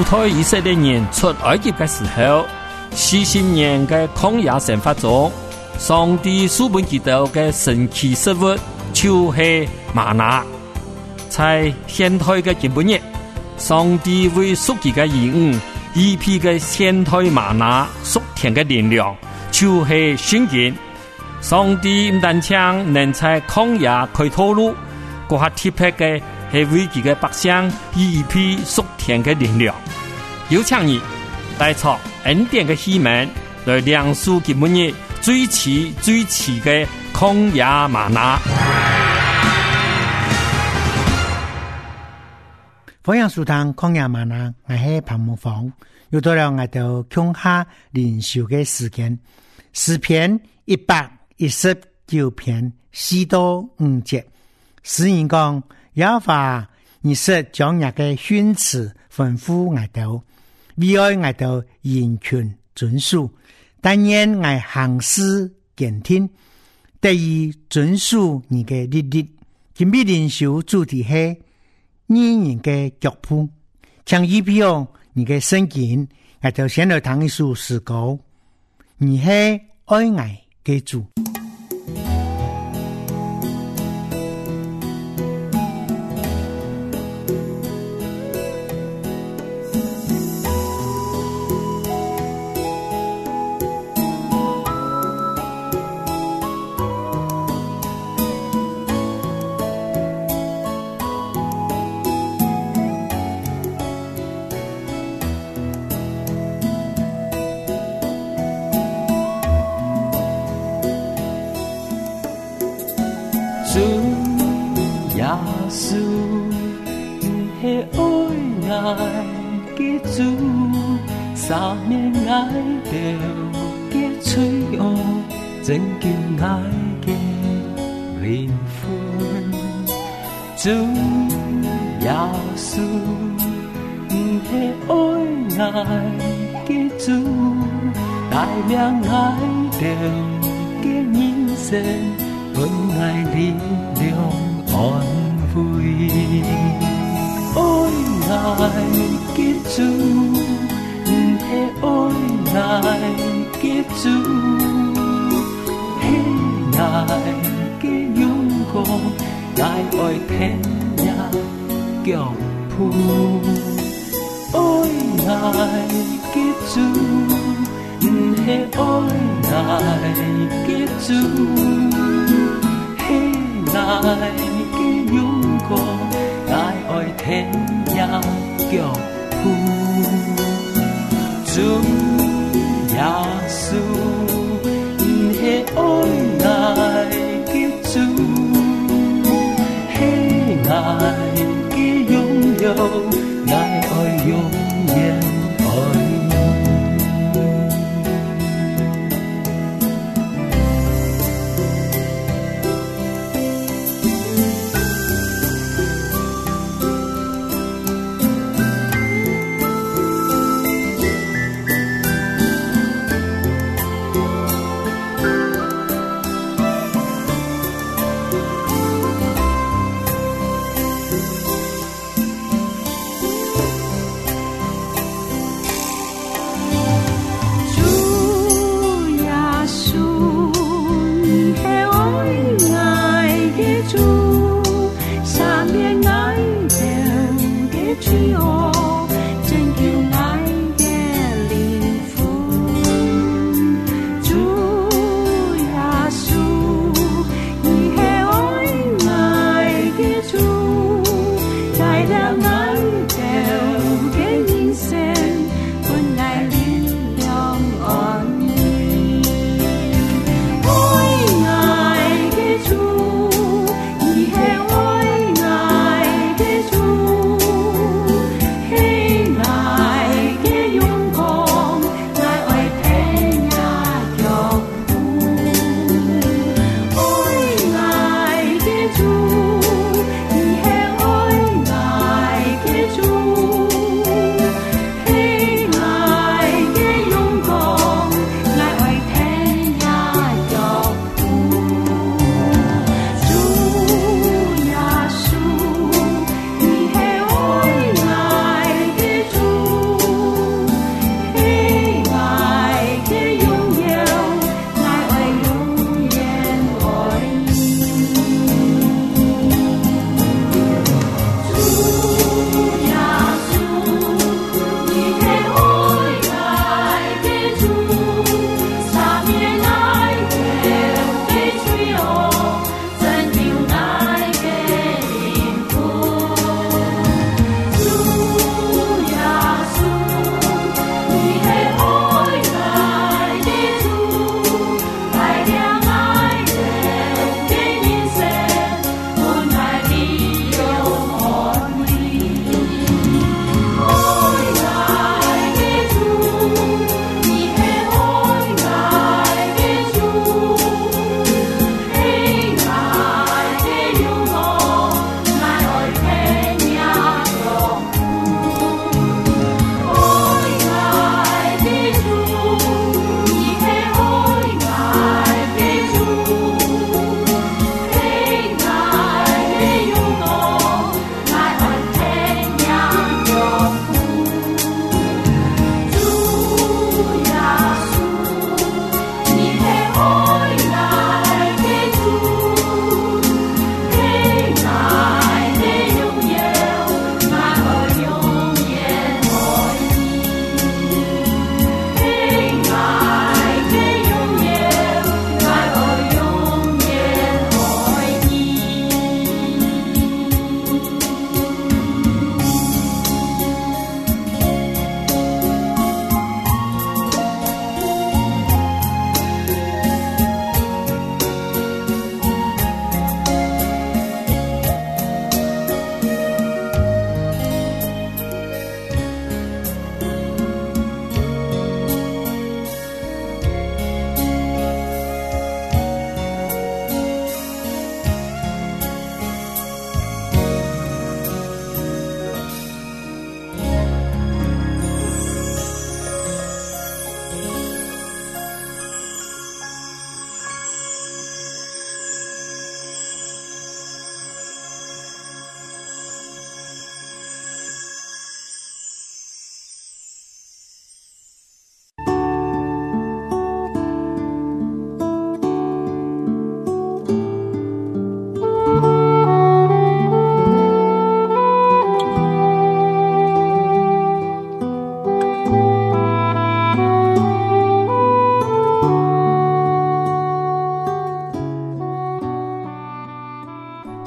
主推以色列人出埃及的时候，40年的曠野生活中，上帝赐给他们的神奇食物就是玛拿。在现代的今日，上帝为属他的儿女预备的现代玛拿属天的力量，就是圣经。上帝不但能在曠野開道路，更還特別的是為他的百姓預備屬天的力量。有請你帶着恩典的希望來領受今日最奇的曠野嗎哪。 歡迎收聽曠野嗎哪，我是彭木芳，又到了我哋共下靈修的時間。詩篇119篇4到5節，詩人講：耶和華，你是將那個訓詞吩咐我哋，為愛我哋嚴權遵守，但願我行事堅定，得以遵守你的律例。今日靈修主題係義人的腳步，請預備哦你的聖經，我哋先來聽一首詩歌，你係愛我的主。 主耶穌，你係愛愛嘅主，赦免愛掉嘅罪惡，拯救愛嘅靈魂。主耶穌，你係愛愛嘅主，帶領愛掉嘅人生。本愛力量安慰，愛嘅主，係愛嘅主，係愛嘅勇光，愛天也腳步，愛嘅主，係愛嘅主。愛嘅勇光，愛天也腳步。主耶穌，係愛嘅主，係愛嘅擁有，愛永遠愛。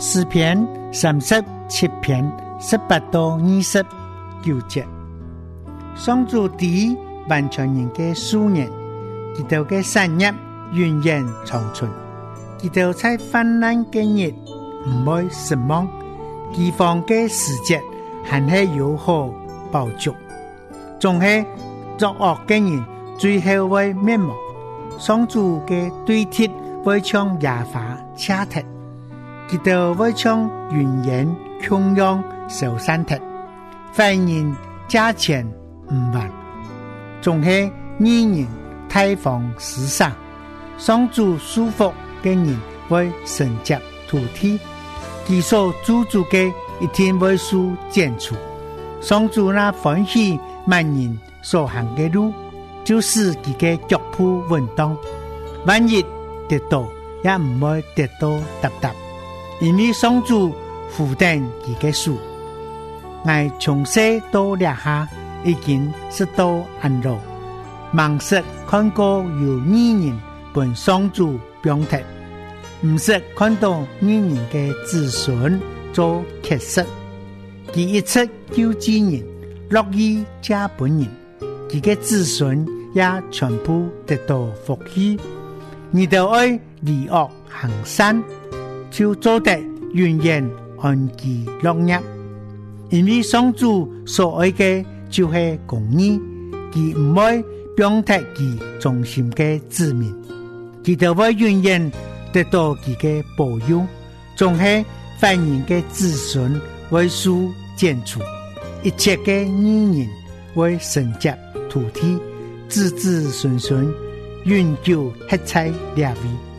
詩篇37篇18到29節。上主對完全人嘅數年，佢哋嘅產業永遠長存，佢哋在患難嘅日唔會失望，饑荒嘅時節還係有好飽足，總係作惡嘅人最後會滅亡。上主嘅對鐵會將耶和華掐踢，佢哋會將怨言窮央受山踢，犯人價錢唔還，總係義人太放施捨。上主舒服嘅人會承接土地，佢所居住嘅一天會受剪除。上主那歡喜萬人所行嘅路，就是佢嘅腳步穩當，萬一跌倒也唔會跌倒踏踏，因為上主負擔佢嘅數。我從細到立下已經是到安樂，盲識看過有義人本上主標題，唔識看到義人嘅子孫做缺失，佢一切救濟人，樂意加本人，佢嘅子孫也全部得到福氣。你就愛離惡行善，就做得永遠安居樂業。因為上主所愛嘅就係公義，佢唔會標題佢忠心嘅子民，佢就會永遠得到佢嘅保佑。仲係犯人嘅子孫會受剪除，一切嘅義人會承接土地，子子孫孫永久吃菜列位。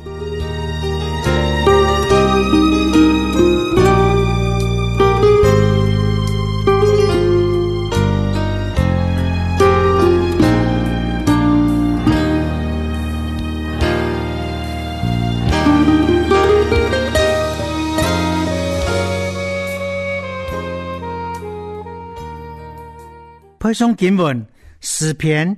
配送經文詩篇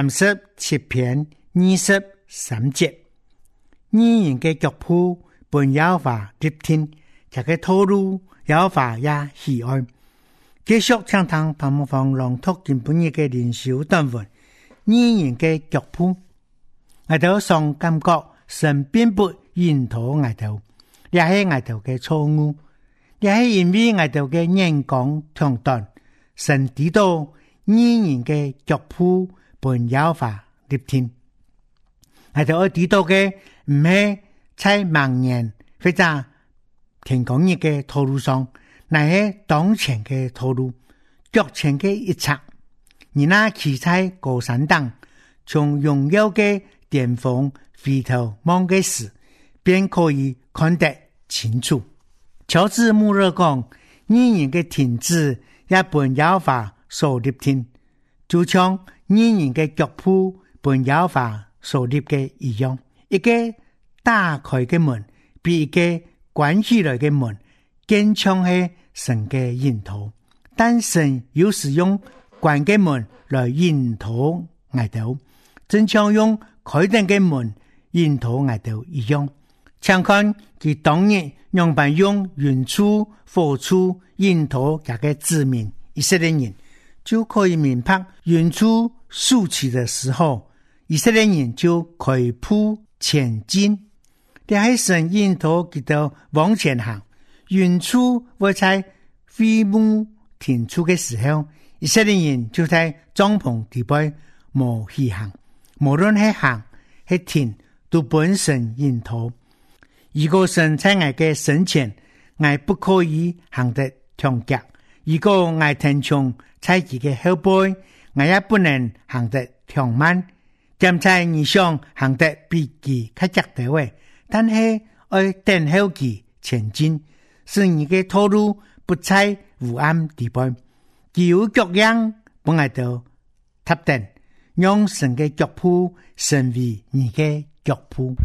37篇23節。義人嘅腳步本耶和華立聽，這個道路耶和華也喜愛。繼續聽聽彭木芳朗讀今本日嘅靈修短文。義人嘅腳步，我哋常感覺神並不引導我哋，也係我哋嘅錯誤，也係因為我哋嘅眼光長短，神知道義人嘅腳步本耶和華立聽。我哋要知道嘅唔係在盲人或者天公日嘅道路上，乃係當前嘅道路，腳前嘅一側。而那企在高山頂，從榮耀嘅巔峰回頭望嘅時，便可以看得清楚。喬治穆勒講，義人嘅停止也本耶和華所立聽，就像義人嘅腳步本耶和華所立嘅一樣。一個打開嘅門比一個關起來嘅門更像係神嘅引導，但神有時用關嘅門來引導我哋，正像用開燈嘅門引導我哋一樣。請看佢當日用辦用雲柱火柱引導這個子民以色列人，就可以明白雲柱豎起的時候，以色列人就快步前進。這係神引導佢哋往前行，雲柱會在飛牧停住嘅時候，以色列人就在帳篷地背冇去行，無論係行係停，都本神引導。如果神在我嘅身前，我不可以行得長腳；如果我聽從在佢嘅後背，我也不能行得長慢。兼在你想行得比佢較腳的位，但係要等候佢前進，使你嘅道路不在烏暗地背。佢有腳樣本來就踏定，讓神嘅腳步成為你嘅腳步。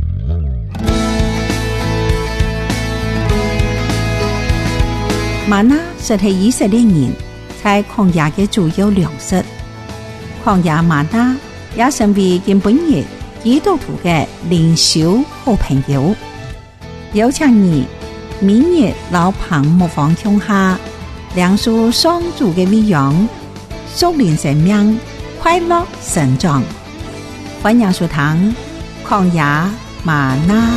嗎哪實係以色列人在曠野嘅主要糧食，曠野嗎哪也成為今本日基督徒嘅靈修好朋友。有請你明日老彭牧房乡下，梁树双主嘅美容，属灵生命快乐成長。歡迎收聽曠野嗎哪。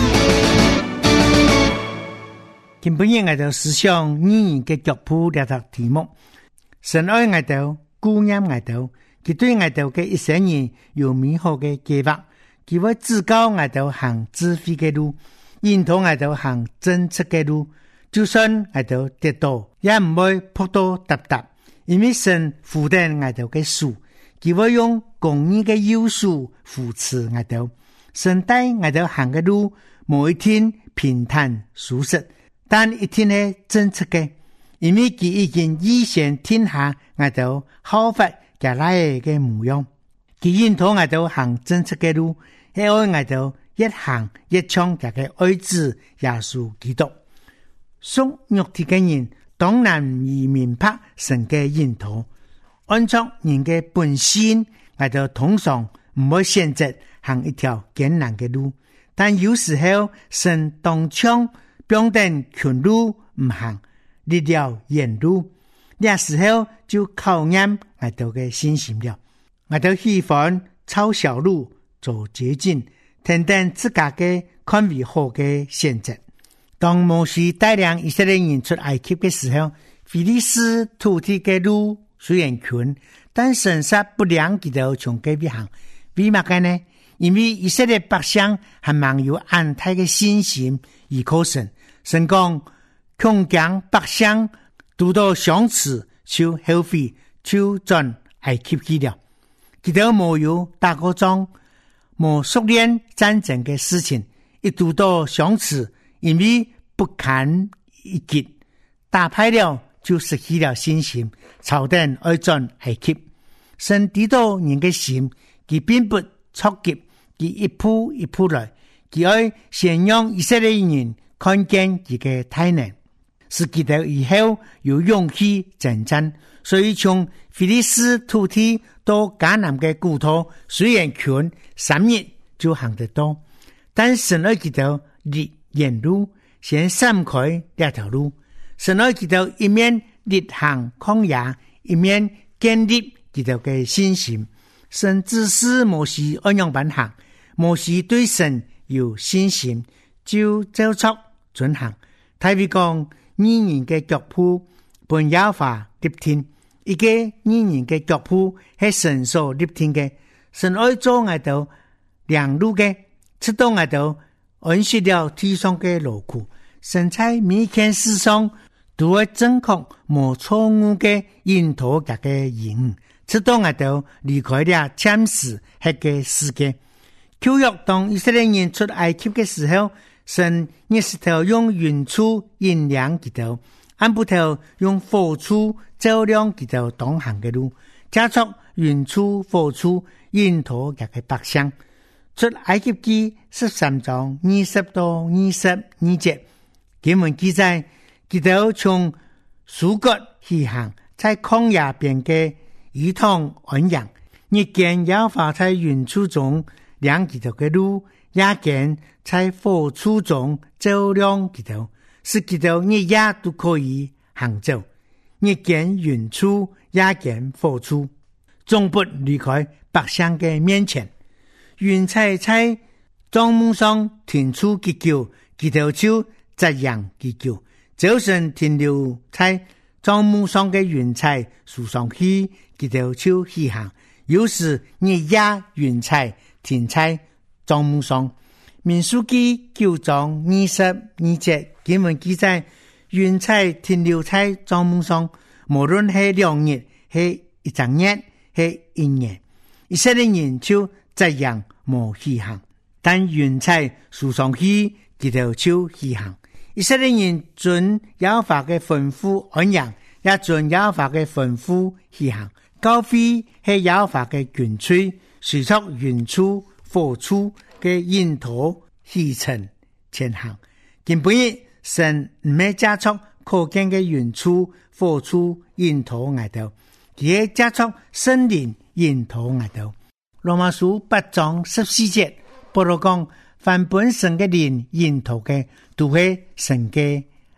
今本日我哋思想女人嘅腳步呢個題目，神愛我哋，顧念我哋，佢對我哋嘅一生人有美好嘅計劃，佢會指教我哋行智慧嘅路，引導我哋行正直嘅路。就算我哋跌倒，也唔會撲倒踏踏，因為神負擔我哋嘅樹，佢會用公義嘅優樹扶持我哋。神帶我哋行嘅路，每一天平坦舒適，但一天係正直嘅，因為佢已經預先天下我哋效法將來嘅模樣。佢引導我哋行正直嘅路，係愛我哋一行一唱佢嘅愛子耶穌基督。屬肉體嘅人當然唔易明白神嘅引導，按照人嘅本性，我哋通常唔會選擇行一條艱難嘅路，但有時候神當槍標定全路唔行，列了沿路，呢時候就考驗我哋嘅信心了。我哋喜歡抄小路做捷徑，等等自家嘅看為好嘅選擇。當摩西帶領以色列人出埃及的時候，非利士土地的路雖然寬，但神煞不讓佢哋從隔壁行。為乜嘅呢？因為以色列百姓還蠻有安泰的信心依靠神。神講，強強百姓讀到相似就後悔，就轉埃及去了。佢哋冇有打過仗，冇熟練戰爭的事情，一讀到相似，因為不堪一擊，打敗了就失去了信心，朝廷愛轉埃及。神知道人的心，佢並不着急，佢一步一步來，佢愛先讓以色列人看見佢嘅大能，使佢哋以後有勇氣征戰。所以從非利士土地到迦南嘅故土，雖然遠3日就行得到，但神愛佢哋列沿路，先閃開這條路。神愛佢哋一面力行曠野，一面建立佢哋嘅信心。神指示摩西按樣辦行，摩西對神有信心，就照着遵行。大衛講，女人嘅腳步本耶和華立定，一個女人嘅腳步係神所立定嘅。神愛做我哋良路嘅，直到我哋安息了地上嘅勞苦，神在每件事上都會正確無錯誤嘅引導佢嘅人，直到我哋離開了暫時黑嘅世界。舊約當以色列人出埃及嘅時候，神亦是頭用雲柱引領佢哋，按不頭用火柱照亮佢哋當行嘅路，加速雲柱火柱引導佢嘅百姓。出埃及記13章20到22節，經文記載，佢哋從蘇國起行，在曠野邊嘅一趟安營，日間耶和華在雲柱中亮佢哋嘅路，夜間在火柱中照亮佢哋，使佢哋日夜都可以行走。日間雲柱，夜間火柱，總不離開百姓嘅面前。雲彩在帳幕上停出結構，佢哋就這樣結構。早晨停留在帳幕上嘅雲彩樹上去，佢哋就起行。有時日夜雲彩停在帳幕上。民數記9章22節經文記載，雲彩停留在帳幕上，無論係2日，係一整年，係1年，以色列人就這樣冇起行，但雲彩樹上去，佢哋就起行。以色列人遵耶和華嘅吩咐安營，也遵耶和華嘅吩咐起行。教會係耶和華嘅軍隊，隨着雲柱火柱嘅引導起程前行。根本神唔係加速可見嘅雲柱火柱引導我哋，而係加速聖靈引導我哋。羅馬書8章14節，保羅講，凡本神嘅靈引導嘅，都係神嘅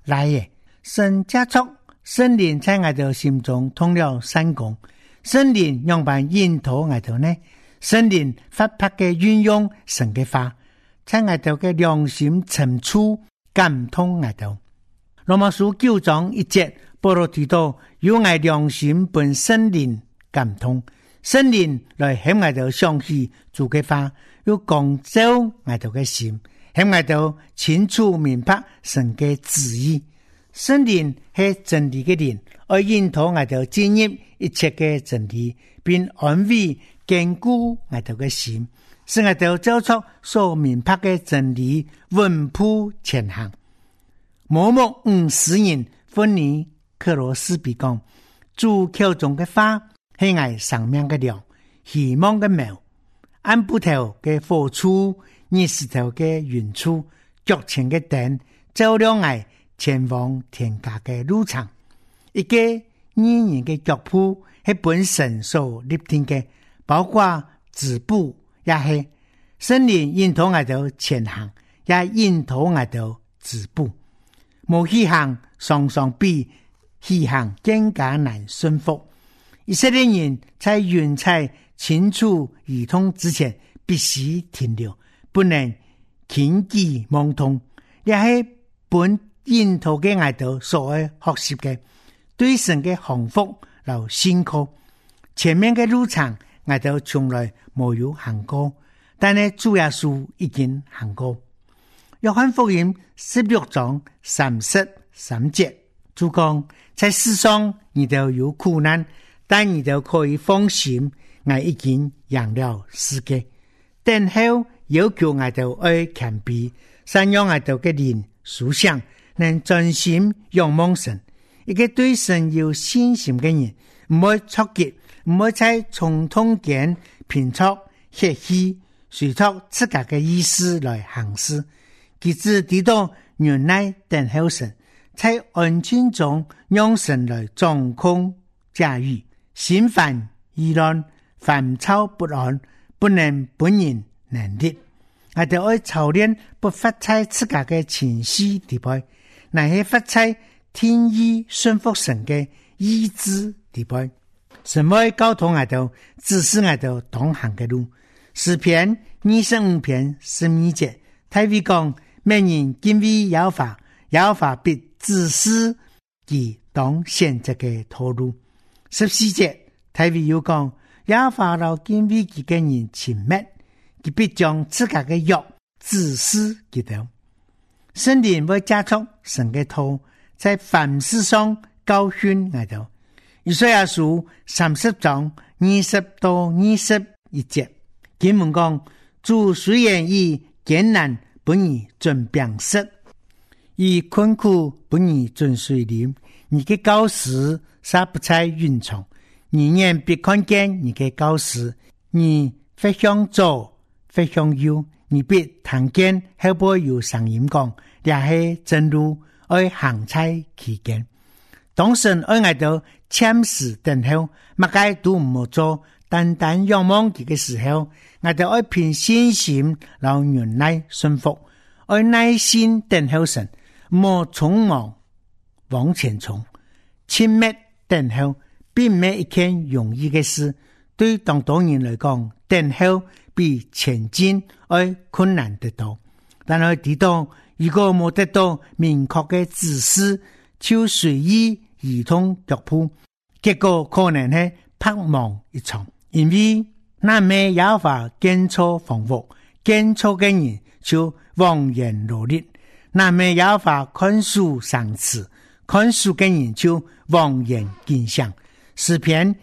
来的。神加速，圣灵在我哋心中通了山工，圣灵用办引导我哋呢？圣灵发拍嘅运用神嘅话，在我哋嘅良心深处感通我哋。羅馬書9章1節，保羅提到有我良心本聖靈感通，聖靈來向我哋相信主嘅話，要光照我哋嘅心，向我哋清楚明白神嘅旨意。聖靈係真理嘅靈，而引導我哋進入一切嘅真理，並安慰堅固我哋嘅心，使我哋走出所明白嘅真理，穩步前行。某某50人芬尼克羅斯比講，主口中嘅話係我生命嘅糧，希望嘅苗，按布頭嘅火柱，20頭嘅雲柱，腳前嘅燈，照亮我前往天家嘅路程。一個義人嘅腳步係本神所立定嘅，包括止步也係聖靈引導我哋前行，也引導我哋止步。無起行常常比起行更加難順服。以色列人在雲彩清楚移通之前必須停留，不能輕舉妄動，也係本引導嘅我哋所學習嘅，對神嘅幸福留辛苦。前面嘅路程我哋從來沒有行過，但係主耶穌已經行過。約翰福音16章33節，主講，在世上你都有苦難，但你都可以放心，我已經贏了世界。等候要求我哋愛謙卑，善用我哋嘅靈思想，能專心仰望神。一個對神有信心嘅人，唔會錯結，唔會在衝動間拼錯血氣，隨着自家嘅意思來行事。其自知道原來等候神，在安靜中讓神來掌控駕馭，心煩意亂，煩躁不安，不能本人能力。我哋愛操練不發在自家嘅情緒地位，乃係發在天意順服神嘅意志地位。神會交通我哋，指示我哋當行嘅路。詩篇25篇12節，大衛講，每人敬畏耶和華，耶和華必指示其當選擇嘅道路。14節，大衛又講，耶和華老敬畏其嘅人親密，佢必將自家嘅約指示佢哋。聖靈會加速神嘅道，在凡事上教訓我哋。以賽亞書30章20到21節，經文講，主雖然以艱難本以準表示，以困苦本以準水靈，你嘅教師撒不在雲從，你眼必看見你嘅教師，你非向左非向右，你必聽見後背有聲音講，也係真路愛行在其間。當神愛我哋謙實等候，乜嘢都唔好做，單單仰望佢嘅時候，我哋愛憑信心留忍耐順服，愛耐心等候神，莫匆忙往前衝，親密等候並唔係一件容易嘅事。對當多人來講，等候比前進愛困難得多。但係知道，如果冇得到明確嘅指示，就隨意移通腳步，結果可能係白忙一場。因為那咩也法建錯房屋，建錯嘅人就枉然努力；那咩也法看書上詞，看書嘅人就枉然見想。詩篇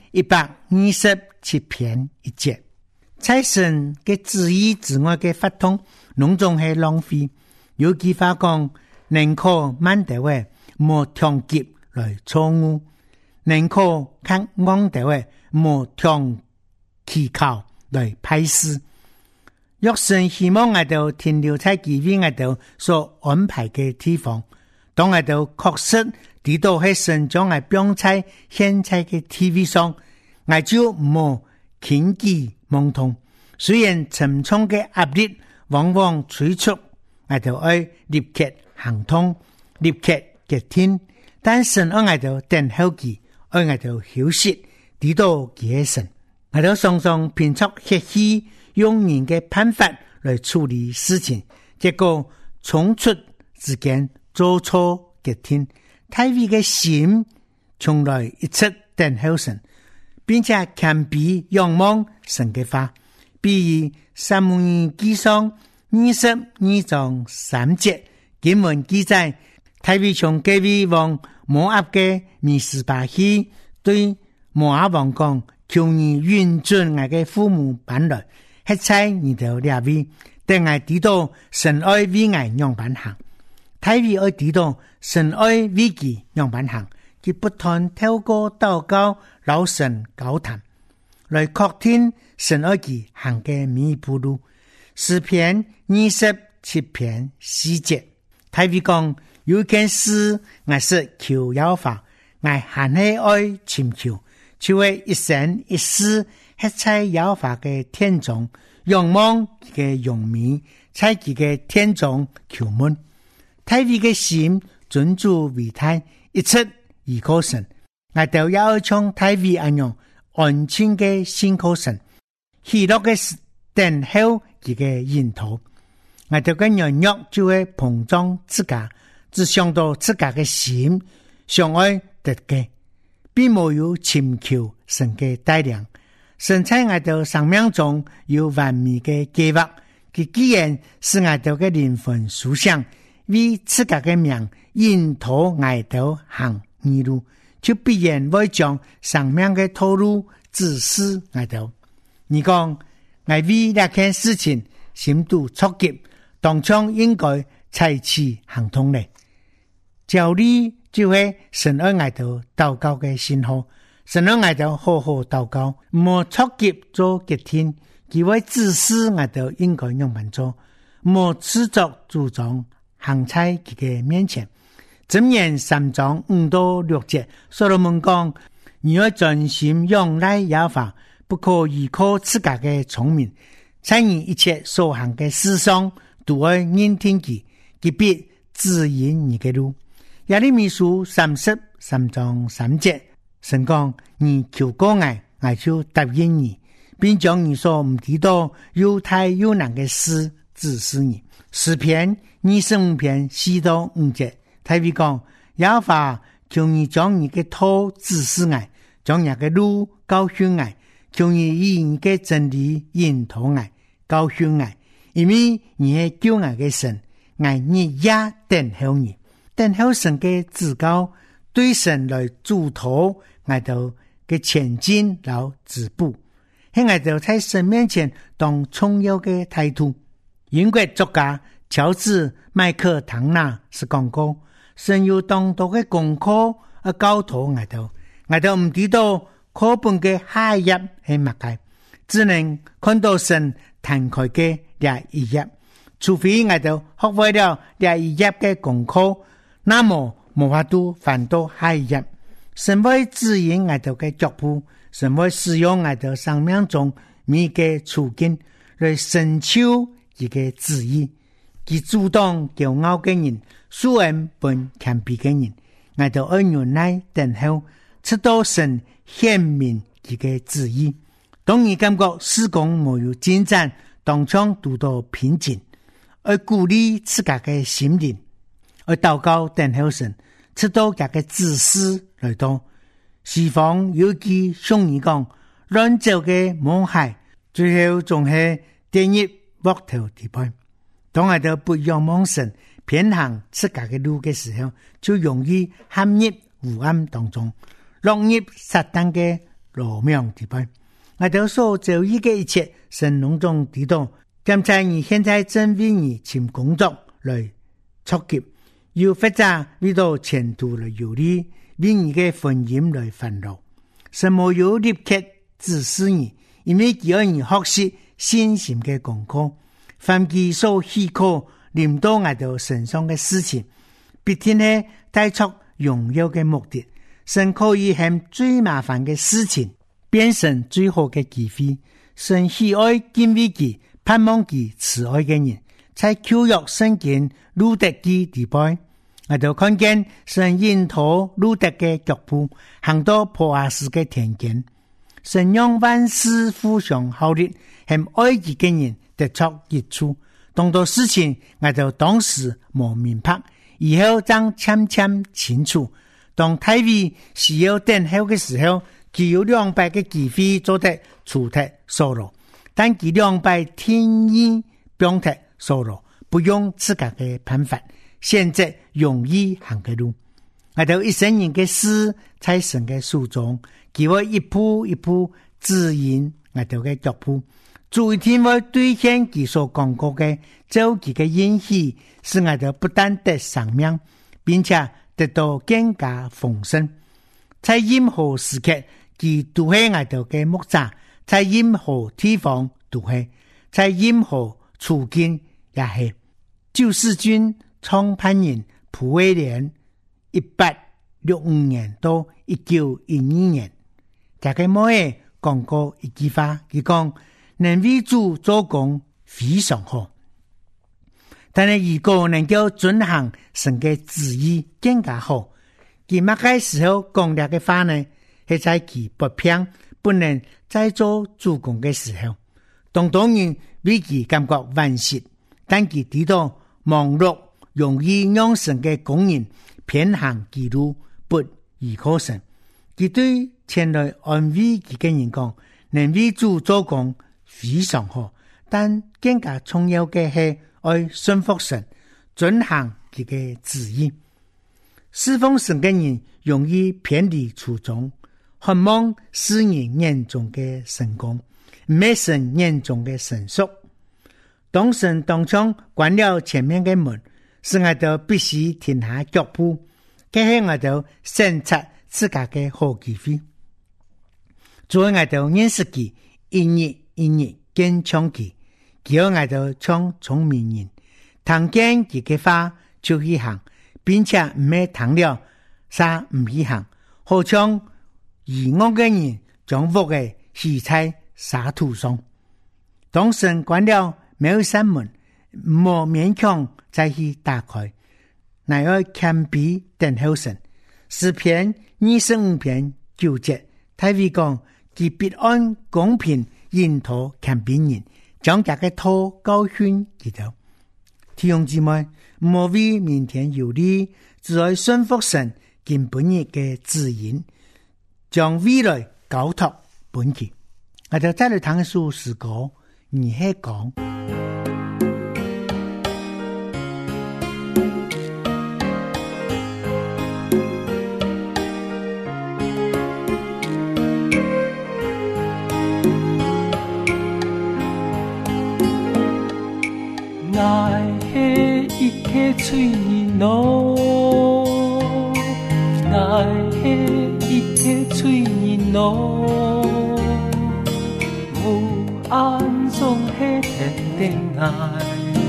127篇1節，在神嘅旨意之外嘅發通，攏總係浪費。有句話講，寧可慢得位，莫強急來錯誤；寧可看安得位，莫強祈求來派事。若神希望我哋停留在佢為我哋所安排嘅地方，當我哋確實知道係神將我放在現在嘅地位上，我就唔好輕舉妄動。雖然沉重嘅壓力往往催促我哋愛立刻行動，立刻結天，但神愛我哋等候佢，愛我哋休息，直到佢嘅神。我哋常常憑着血氣，用人嘅辦法來處理事情，結果衝出之間做錯決定。大衛嘅心從來一直等候神，並且謙卑仰望神嘅話。比如撒母耳記上22章3節經文記載，大衛從基比王摩押嘅米斯巴去對摩押王講，求你允准我嘅父母搬來，一切你都了位，等我知道神愛為我樣板行。大衛愛知道神愛為佢樣板行，佢不斷透過禱告老神交談，來確定神愛佢行嘅每一步路。詩篇27篇4節，大衛講，有件事我是求耶和華，我還係愛尋求，就係一生一世一切耶和華嘅天中，仰望佢嘅榮美，在佢嘅天中求問。大衛嘅心尊主為大，一直依靠神，我哋要像大衛一樣安靜嘅信靠神，喜樂嘅等候佢嘅引導。我哋嘅軟弱就會膨脹自家，只想到自家嘅心想愛得嘅，並沒有尋求神嘅帶領。神在我哋生命中有完美嘅計劃，佢既然是我哋嘅靈魂思想，為自家嘅命引導我哋行義路，就必然會將生命嘅道路指示我哋。你講我為那件事情心度挫折，當場應該採取行動咧。焦慮就係神愛我哋禱告嘅信號，神愛我哋好好禱告，莫挫折做決定，佢會指示我哋應該樣辦做，莫自作主張行在佢嘅面前。箴言3章5到6節，所羅門講，你要專心仰賴耶和華，不可依靠自家嘅聰明，在你一切所行嘅事上都要認聽佢，佢必指引你嘅路。耶利米書33章3節，神講，你求過我就答應你，並將你所唔知道又大又難嘅事指示你。詩篇25篇4到5節，大衛講，耶和華，求你將你嘅道指示我，將你嘅路教訓我，求你以你嘅真理引導我，教訓我，因為你係救我嘅神，我日夜等候你。等候神嘅指教，對神來主禱我哋嘅前進和止步，喺我哋在神面前當重要嘅態度。英國作家喬治麥克唐納是講過，神有當多嘅功課而教導我哋唔知道課本嘅下一頁係乜嘅，只能看到神攤開嘅另一頁，除非我哋學會了另一頁嘅功課，那麼無法度翻到下一頁。神會指引我哋嘅腳步，神會使用我哋生命中每個處境來成就佢嘅旨意。佢主動驕傲嘅人，雖然本謙卑嘅人，我哋要忍耐等候，直到神顯明佢嘅旨意。當你感覺事工沒有進展，當場遇到瓶頸，而鼓勵自家嘅心靈，而禱告等候神，直到佢嘅指示來到。西方有句俗語講，亂走嘅魔海，最後仲係跌入鑊頭地盤。當我哋不仰望神，偏行自家嘅路嘅時候，就容易陷入黑暗當中，落入撒旦嘅羅網地盤。我哋所遭遇嘅一切，神隆重知道。咁在你現在正為你尋工作來挫折，又或者遇到前途來憂慮，為你嘅婚姻來煩惱，神沒有立刻指示你，因為佢要你學習信心嘅功課。凡佢所許可臨到我哋身上嘅事情，必定係帶出榮耀嘅目的。神可以向最麻煩嘅事情變成最好嘅機會。神喜愛敬畏佢、盼望佢慈愛嘅人，在舊約聖經路得記地背， 我就看見神引導路德嘅腳步，行到波阿斯嘅田間，神讓萬事互相效力，向埃及嘅人得出益處。當到事情，我就當時冇明白，以後將漸漸清楚。當大衛需要等候嘅時候，佢有200嘅機會做得除掉掃羅，但佢200天意標特掃羅，不用自家嘅辦法，選擇容易行嘅路。我哋一生人嘅事在神嘅手中，佢會一步一步指引我哋嘅腳步。主一天會兌現佢所講過嘅，做佢嘅應許，使我哋不但得生命，並且得到更加豐盛。在任何時刻，佢都係我哋嘅牧者；在任何地方都係，在任何處境也係。救世軍創辦人蒲威廉1865年到1912年，大概冇嘢講過一句話，佢講能為主做工非常好，但係如果能夠遵行神嘅旨意更加好。佢乜嘅時候講呢嘅話呢？係在佢不偏不能再做主工嘅時候，當然為佢感覺惋惜，但佢知道忙碌容易讓神嘅工人偏行己路，不依靠神。佢對前來安慰佢嘅人講，能為主做工非常好，但更加重要嘅係愛順服神，遵行佢嘅旨意。侍奉神嘅人容易偏離初衷，渴望世人眼中嘅成功，唔係神眼中嘅成熟。當神當場關了前面嘅門，使我哋必須停下腳步，這係我哋選擇自家嘅好機會。做我哋認識佢，一日一日更強佢，叫我哋像聰明人，聽見佢嘅話就去行，並且唔係聽了啥唔去行，好像愚惡嘅人將福嘅棄在沙土上。當神關了某扇門，莫勉強再去打開，乃要謙卑等候神。詩篇25篇9節，大衛講，佢必按公平引導謙卑人，將這個禱教訓佢哋。弟兄姊妹，莫為明天有利，只愛順服神跟本日嘅指引，將未來交託本佢。我就再來談述詩歌，你係講。 嘴咯，愛的一切嘴咯，無安總係天定愛，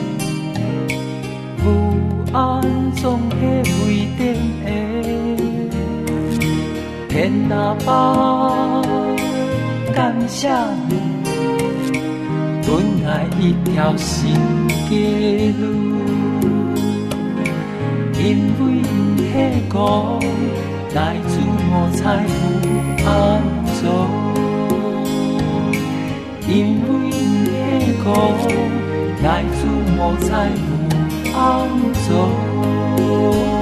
無安總係為定的，天哪吧，感謝你，本來一條新嘅路。因為你係講，來自我才有安坐。因為你係講，來自我才有安坐。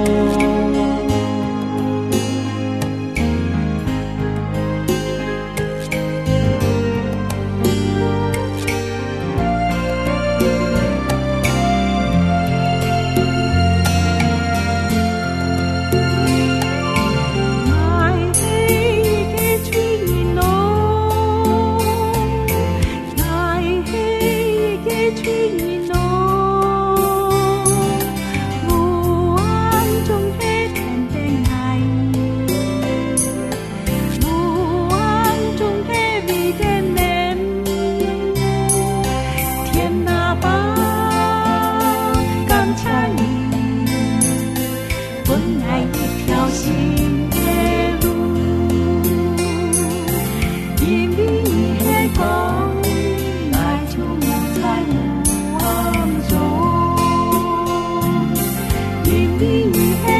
因為你係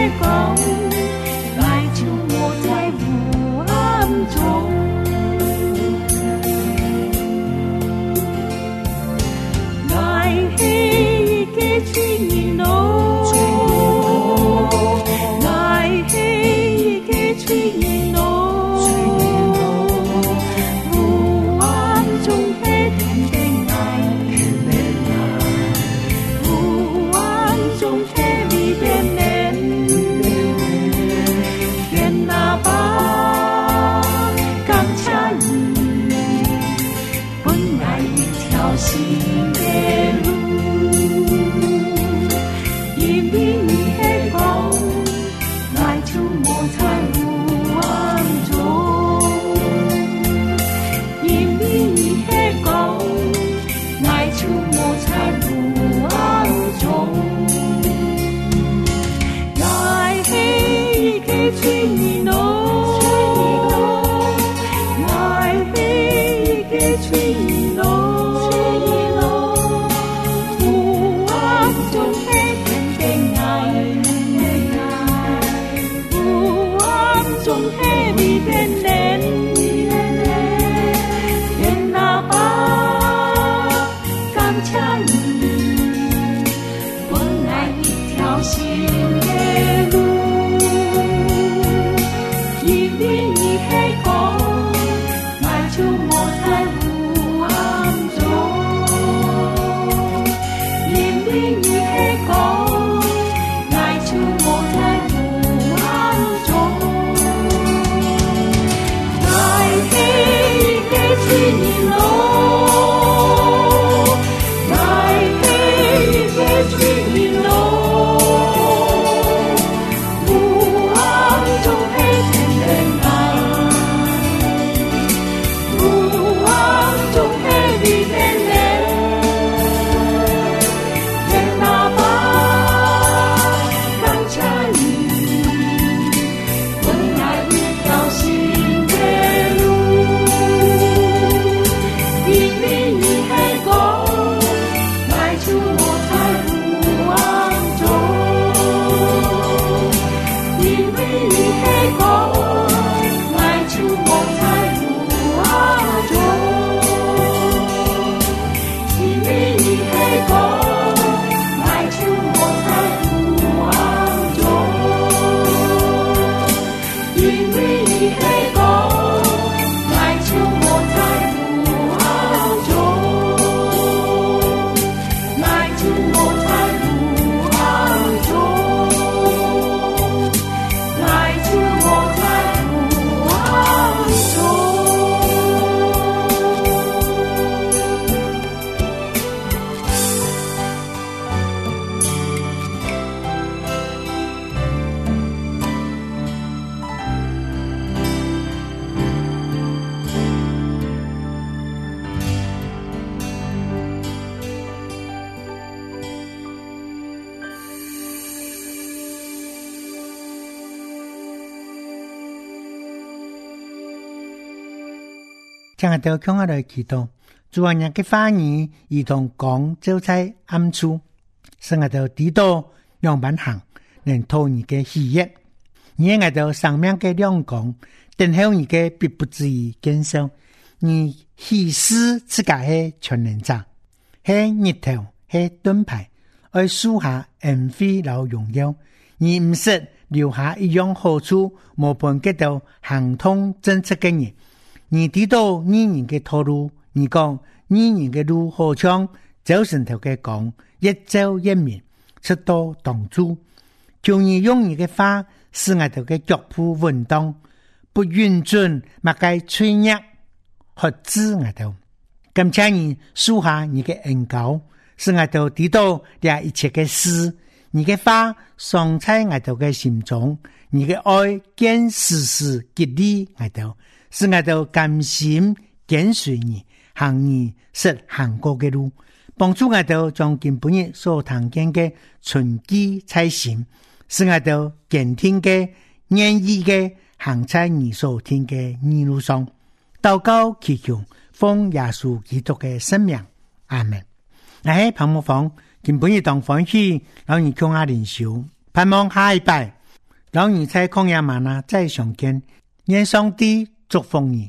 今日到向我來祈禱，主啊，日嘅花兒如同光照在暗處，使我哋知道樣板行，能討你嘅喜悅。你我哋生命嘅亮光，等候你嘅必不至於減少。你顯示自家係全能者，係日頭，係盾牌，愛樹下恩惠老榮耀。你唔識留下一樣好處，無伴結到行通正直嘅人。你知道你人嘅道路，你講你人嘅路好長，走成條嘅講，一走一面，出到當主。求你用你嘅話，使我哋嘅腳步穩當，不允准乜嘅脆弱，學知我哋。感謝你樹下你嘅恩膏，使我哋知道這一切嘅事。你嘅話常在我哋嘅心中，你嘅愛堅時時激勵我哋。使我哋甘心跟隨你，行你實行過嘅路，幫助我哋將今本日所談見嘅存記在心，使我哋堅定嘅、願意嘅行在你所聽嘅義路上。禱告祈求，奉耶穌基督嘅聖名，阿門。我喺彭木房，今本日當歡喜，老你共下靈修，盼望下一拜，老你在曠野嗎哪再相見，願上帝祝福你。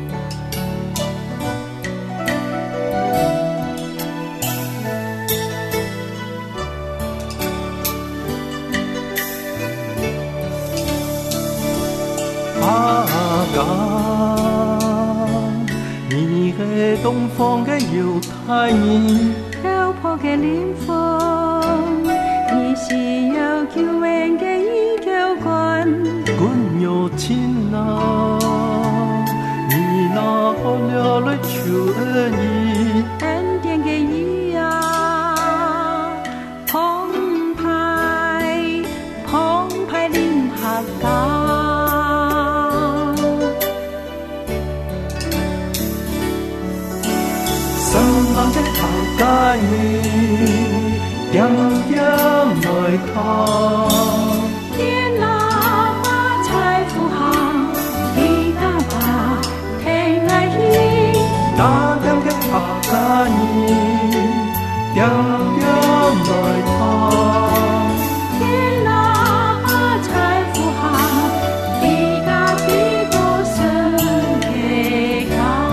阿哥，你係東方嘅猶太人， 漂泊嘅靈魂，你是有救恩嘅依靠官， 君有情啊。好了來求恩義， 恩典嘅義啊，澎湃臨下港， 心冷的頭家兒，點點來看。大點嘅客家人，點點來看。 天哪，財富行，地家比多生嘅家。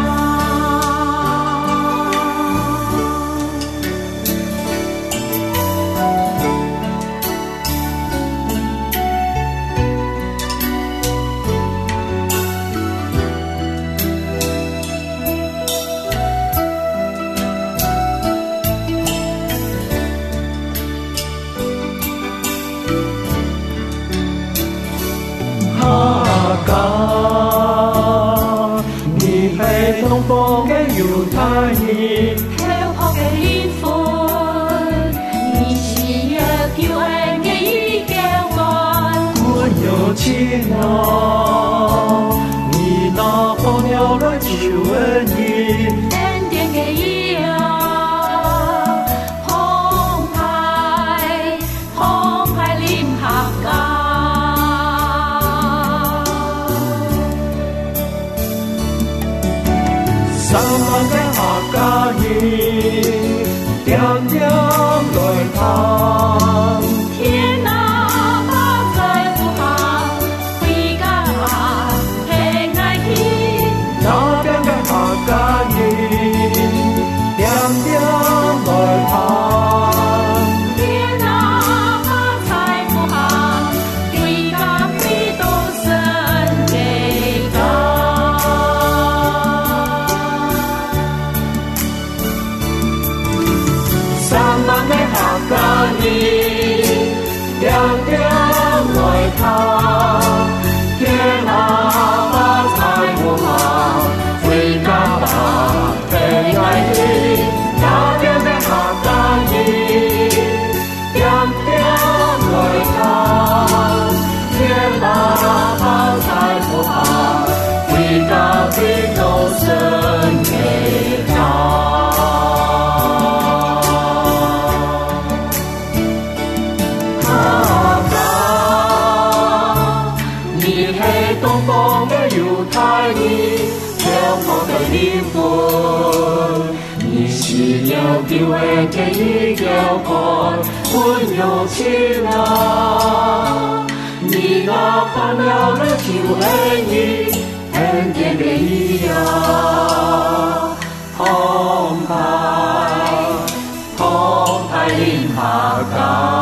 東方嘅猶太人， 跳撲嘅靈魂，你是要救恩嘅依舊愛。 我有情啊，你那破了來求恩義， 恩典嘅依啊，澎湃臨合家。 三萬嘅客家人，點點來談。 天啊，把在呼喊，回家吧，平安天。 那邊嘅客家人，點點來談。 天啊，把在呼喊，回家回到神嘅家。 三萬嘅客家人，點點來談。天啊，把財富下，回家吧，平安天。那邊嘅客家人，點點來談。天啊，把財富下，回家回到神嘅家。東方嘅猶太人，跳撲嘅靈魂，你是要救恩嘅依舊愛，溫柔情啊，你那盼了的救恩義，恩典嘅依啊，澎湃臨合家。